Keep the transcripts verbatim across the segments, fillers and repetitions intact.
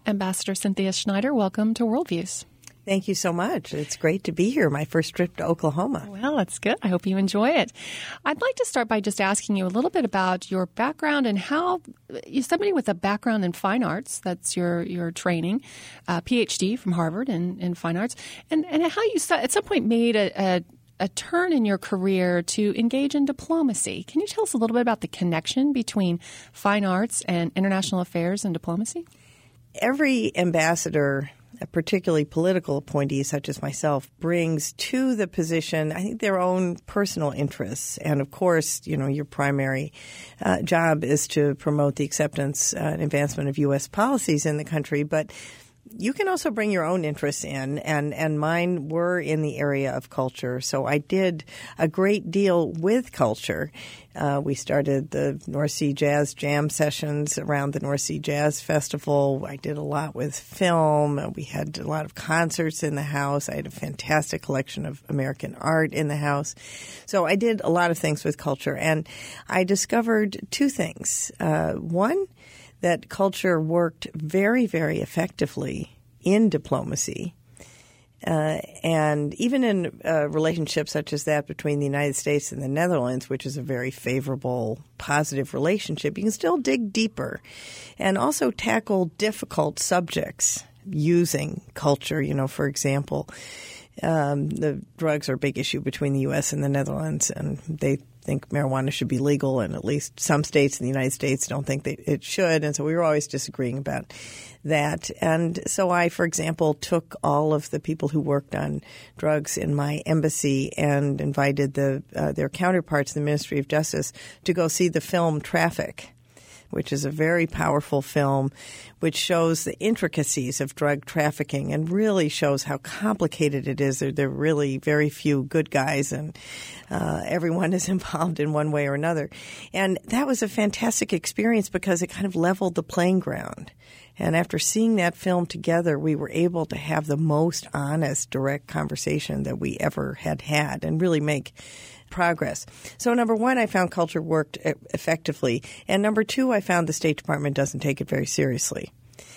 Ambassador Cynthia Schneider, welcome to Worldviews. Thank you so much. It's great to be here. My first trip to Oklahoma. Well, that's good. I hope you enjoy it. I'd like to start by just asking you a little bit about your background and how you're somebody with a background in fine arts. That's your, your training, uh, P H D from Harvard in, in fine arts, and, and how you at some point made a, a, a turn in your career to engage in diplomacy. Can you tell us a little bit about the connection between fine arts and international affairs and diplomacy? Every ambassador, particularly political appointees such as myself, brings to the position, I think, their own personal interests. And of course, you know, your primary uh, job is to promote the acceptance uh, and advancement of U S policies in the country. But you can also bring your own interests in, and, and mine were in the area of culture. So I did a great deal with culture. Uh, we started the North Sea Jazz Jam sessions around the North Sea Jazz Festival. I did a lot with film. We had a lot of concerts in the house. I had a fantastic collection of American art in the house. So I did a lot of things with culture, and I discovered two things. Uh, one, that culture worked very, very effectively in diplomacy. Uh, and even in uh, relationships such as that between the United States and the Netherlands, which is a very favorable, positive relationship, you can still dig deeper and also tackle difficult subjects using culture. You know, for example, um, the drugs are a big issue between the U S and the Netherlands, and they think marijuana should be legal, and at least some states in the United States don't think that it should. And so we were always disagreeing about that. And so I, for example, took all of the people who worked on drugs in my embassy and invited the uh, their counterparts in the Ministry of Justice to go see the film Traffic, which is a very powerful film which shows the intricacies of drug trafficking and really shows how complicated it is. There, there are really very few good guys, and uh, everyone is involved in one way or another. And that was a fantastic experience because it kind of leveled the playing ground. And after seeing that film together, we were able to have the most honest, direct conversation that we ever had had and really make progress. So number one, I found culture worked effectively. And number two, I found the State Department doesn't take it very seriously.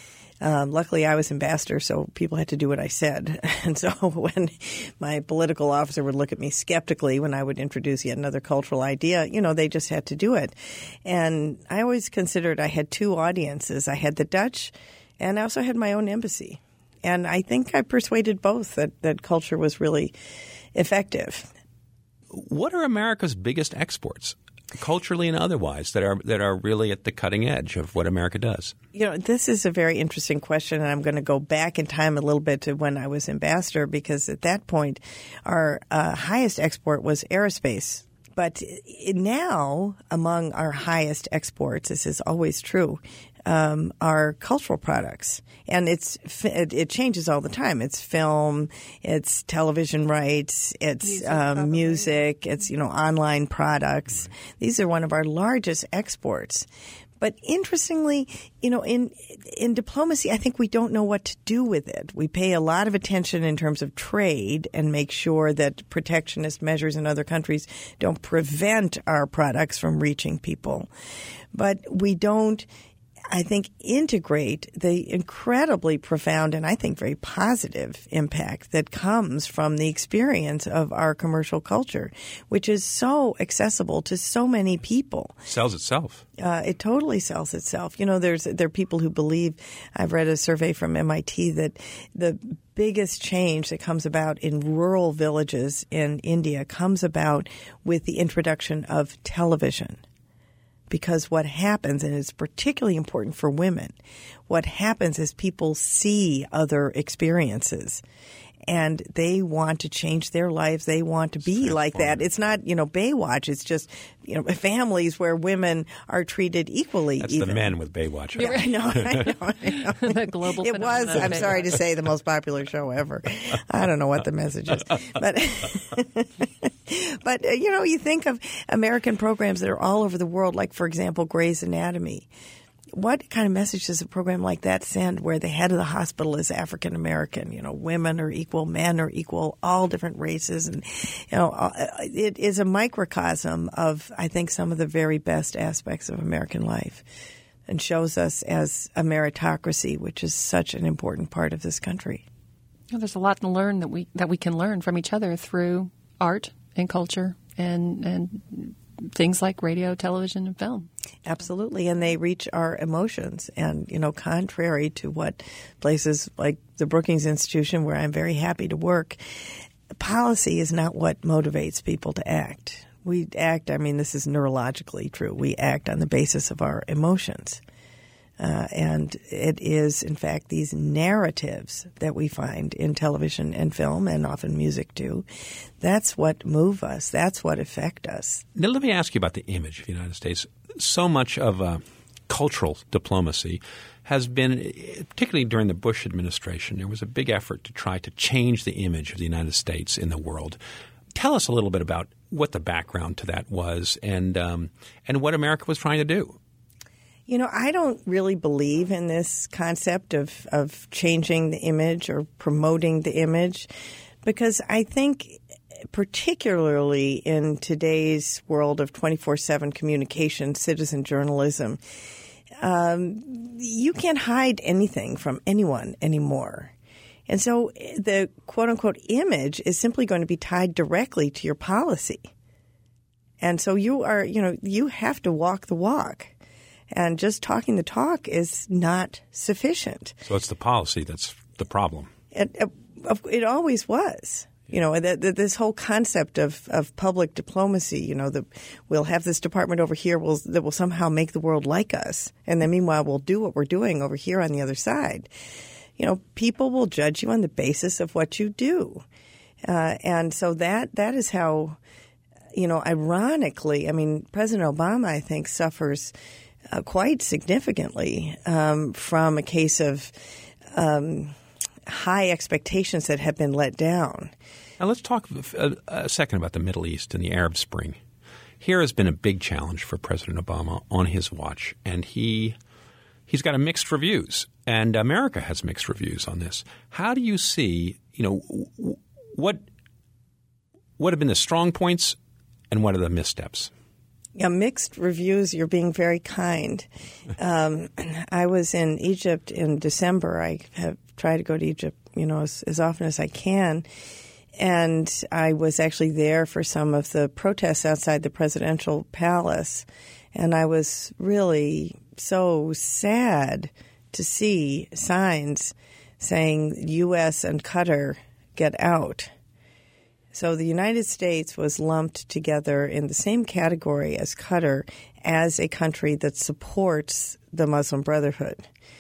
Um, luckily, I was ambassador, so people had to do what I said. And so when my political officer would look at me skeptically when I would introduce yet another cultural idea, you know, they just had to do it. And I always considered I had two audiences. I had the Dutch, and I also had my own embassy. And I think I persuaded both that, that culture was really effective. What are America's biggest exports, culturally and otherwise, that are that are really at the cutting edge of what America does? You know, this is a very interesting question, and I'm going to go back in time a little bit to when I was ambassador, because at that point, our uh, highest export was aerospace. But now, among our highest exports, this is always true, um, are cultural products. And it's it, it changes all the time. It's film, it's television rights, it's music, um, music it's, you know, online products. These are one of our largest exports. But interestingly, you know, in in diplomacy, I think we don't know what to do with it. We pay a lot of attention in terms of trade and make sure that protectionist measures in other countries don't prevent our products from reaching people. But we don't, I think, integrate the incredibly profound and I think very positive impact that comes from the experience of our commercial culture, which is so accessible to so many people. Sells itself. Uh, it totally sells itself. You know, there's there are people who believe, I've read a survey from M I T, that the biggest change that comes about in rural villages in India comes about with the introduction of television. Because what happens, and it's particularly important for women, what happens is people see other experiences and they want to change their lives. They want to be like that. It's not, you know, Baywatch. It's just, you know, families where women are treated equally. That's even. The men with Baywatch. Yeah, I know, I know, I know. The global It was, I'm sorry to say, the most popular show ever. I don't know what the message is. But, but uh, you know, you think of American programs that are all over the world, like, for example, Grey's Anatomy. What kind of message does a program like that send where the head of the hospital is African American? You know, women are equal, men are equal, all different races. And, you know, it is a microcosm of, I think, some of the very best aspects of American life. and shows us as a meritocracy, which is such an important part of this country. Well, there's a lot to learn that we that we can learn from each other through art and culture and and things like radio, television, and film. Absolutely, and they reach our emotions. And, you know, contrary to what places like the Brookings Institution, where I'm very happy to work, policy is not what motivates people to act. We act, I mean, this is neurologically true. We act on the basis of our emotions. Uh, and it is, in fact, these narratives that we find in television and film, and often music too, that's what move us. That's what affect us. Now, let me ask you about the image of the United States. So much of uh, cultural diplomacy has been, particularly during the Bush administration, there was a big effort to try to change the image of the United States in the world. Tell us a little bit about what the background to that was and um, and what America was trying to do. You know, I don't really believe in this concept of, of changing the image or promoting the image, because I think particularly in today's world of twenty-four seven communication, citizen journalism, um, you can't hide anything from anyone anymore. And so the quote-unquote image is simply going to be tied directly to your policy. And so you are, you know, you have to walk the walk. And just talking the talk is not sufficient. So it's the policy that's the problem. It, it always was. You know, the, the, this whole concept of, of public diplomacy, you know, the, we'll have this department over here will, that will somehow make the world like us. And then meanwhile, we'll do what we're doing over here on the other side. You know, people will judge you on the basis of what you do. Uh, and so that that is how, you know, ironically, I mean, President Obama, I think, suffers Uh, quite significantly um, from a case of um, high expectations that have been let down. Now let's talk a, a second about the Middle East and the Arab Spring. Here has been a big challenge for President Obama on his watch, and he he's got a mixed reviews, and America has mixed reviews on this. How do you see, you know, what what have been the strong points and what are the missteps? Yeah, mixed reviews. You're being very kind. Um, I was in Egypt in December. I have tried to go to Egypt, you know, as, as often as I can. And I was actually there for some of the protests outside the presidential palace. And I was really so sad to see signs saying U S and Qatar get out. So the United States was lumped together in the same category as Qatar as a country that supports the Muslim Brotherhood.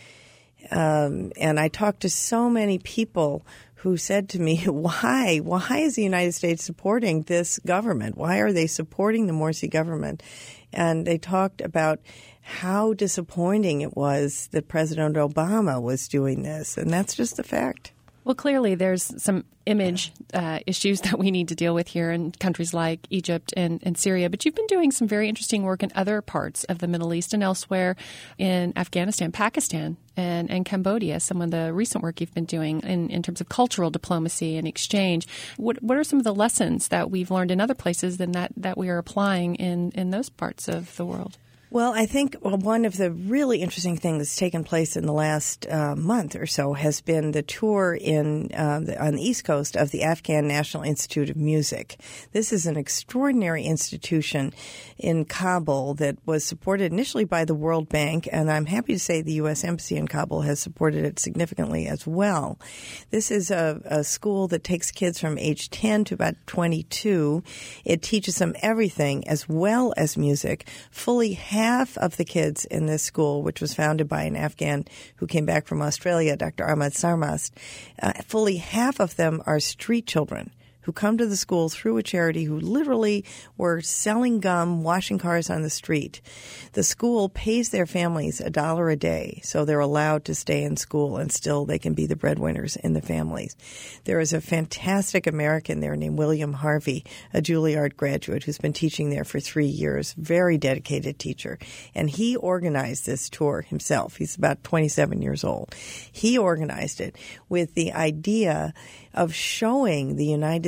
Um, and I talked to so many people who said to me, why? Why is the United States supporting this government? Why are they supporting the Morsi government? And they talked about how disappointing it was that President Obama was doing this. And that's just a fact. Well, clearly there's some image uh, issues that we need to deal with here in countries like Egypt and, and Syria. But you've been doing some very interesting work in other parts of the Middle East and elsewhere, in Afghanistan, Pakistan, and, and Cambodia, some of the recent work you've been doing in, in terms of cultural diplomacy and exchange. What, what are some of the lessons that we've learned in other places than that, that we are applying in, in those parts of the world? Well, I think one of the really interesting things that's taken place in the last uh, month or so has been the tour in uh, the, on the East Coast of the Afghan National Institute of Music. This is an extraordinary institution in Kabul that was supported initially by the World Bank, and I'm happy to say the U S Embassy in Kabul has supported it significantly as well. This is a, a school that takes kids from age ten to about twenty-two. It teaches them everything as well as music. Fully half of the kids in this school, which was founded by an Afghan who came back from Australia, Doctor Ahmad Sarmast, uh, fully half of them are street children who come to the school through a charity who literally were selling gum, washing cars on the street. The school pays their families a dollar a day, so they're allowed to stay in school and still they can be the breadwinners in the families. There is a fantastic American there named William Harvey, a Juilliard graduate who's been teaching there for three years, very dedicated teacher. And he organized this tour himself. He's about twenty-seven years old. He organized it with the idea of showing the United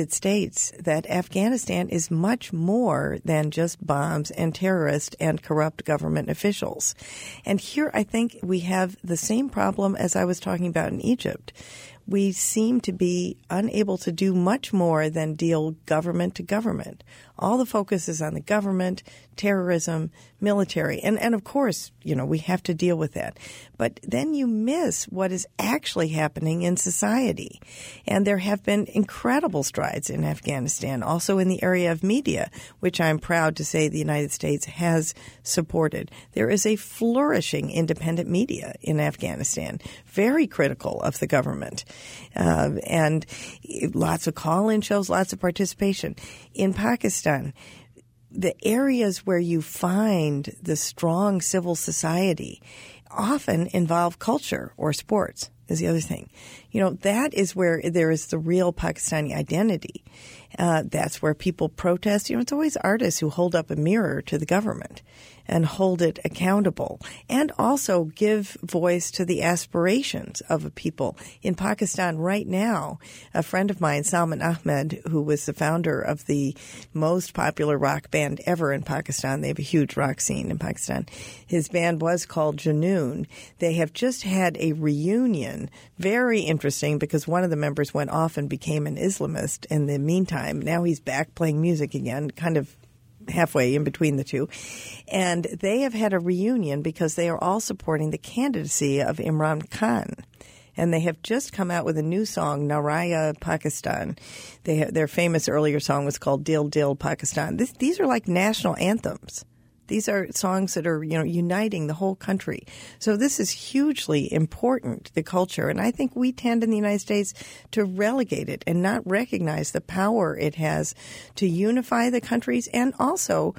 United States that Afghanistan is much more than just bombs and terrorists and corrupt government officials. And here I think we have the same problem as I was talking about in Egypt. We seem to be unable to do much more than deal government to government. All the focus is on the government, terrorism, military. And, and of course, you know, we have to deal with that. But then you miss what is actually happening in society. And there have been incredible strides in Afghanistan, also in the area of media, which I'm proud to say the United States has supported. There is a flourishing independent media in Afghanistan, very critical of the government. Uh, and lots of call-in shows, lots of participation. In Pakistan, the areas where you find the strong civil society often involve culture or sports is the other thing. You know, that is where there is the real Pakistani identity. Uh, that's where people protest. You know, it's always artists who hold up a mirror to the government and hold it accountable, and also give voice to the aspirations of a people. In Pakistan right now, a friend of mine, Salman Ahmed, who was the founder of the most popular rock band ever in Pakistan — they have a huge rock scene in Pakistan — his band was called Junoon. They have just had a reunion, very interesting, because one of the members went off and became an Islamist in the meantime. Now he's back playing music again, kind of halfway in between the two. And they have had a reunion because they are all supporting the candidacy of Imran Khan. And they have just come out with a new song, Naraya Pakistan. They ha- their famous earlier song was called Dil Dil Pakistan. This, these are like national anthems. These are songs that are, you know, uniting the whole country. So this is hugely important, the culture. And I think we tend in the United States to relegate it and not recognize the power it has to unify the countries, and also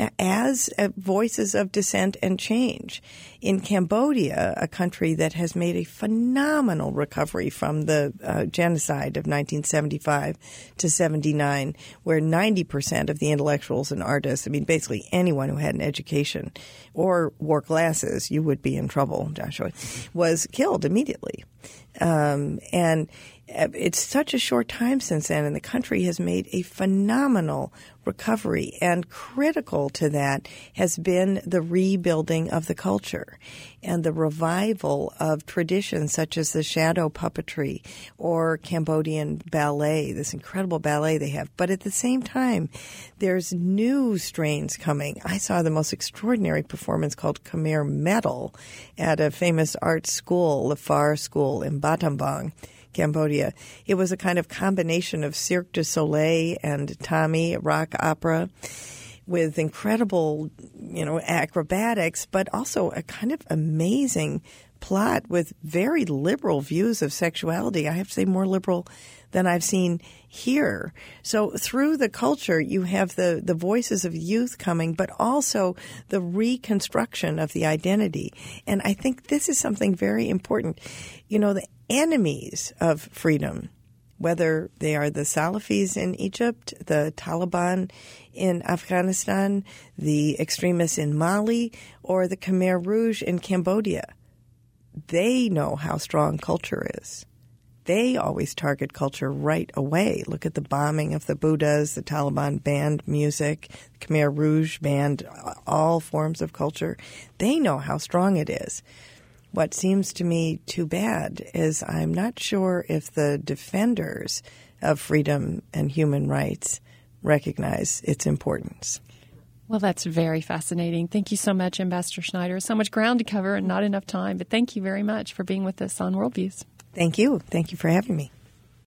as voices of dissent and change. In Cambodia, a country that has made a phenomenal recovery from the uh, genocide of nineteen seventy-five to seventy-nine, where ninety percent of the intellectuals and artists, I mean, basically anyone who had an education or wore glasses, you would be in trouble, Joshua, was killed immediately. Um, and it's such a short time since then, and the country has made a phenomenal recovery. And critical to that has been the rebuilding of the culture and the revival of traditions such as the shadow puppetry or Cambodian ballet, this incredible ballet they have. But at the same time, there's new strains coming. I saw the most extraordinary performance called Khmer Metal at a famous art school, Lafar School in Battambang, Cambodia. It was a kind of combination of Cirque du Soleil and Tommy, rock opera, with incredible, you know, acrobatics, but also a kind of amazing plot with very liberal views of sexuality. I have to say more liberal than I've seen here. So through the culture, you have the, the voices of youth coming, but also the reconstruction of the identity. And I think this is something very important. You know, the enemies of freedom, whether they are the Salafis in Egypt, the Taliban in Afghanistan, the extremists in Mali, or the Khmer Rouge in Cambodia, they know how strong culture is. They always target culture right away. Look at the bombing of the Buddhas. The Taliban banned music. The Khmer Rouge banned all forms of culture. They know how strong it is. What seems to me too bad is I'm not sure if the defenders of freedom and human rights recognize its importance. Well, that's very fascinating. Thank you so much, Ambassador Schneider. So much ground to cover and not enough time, but thank you very much for being with us on Worldviews. Thank you. Thank you for having me.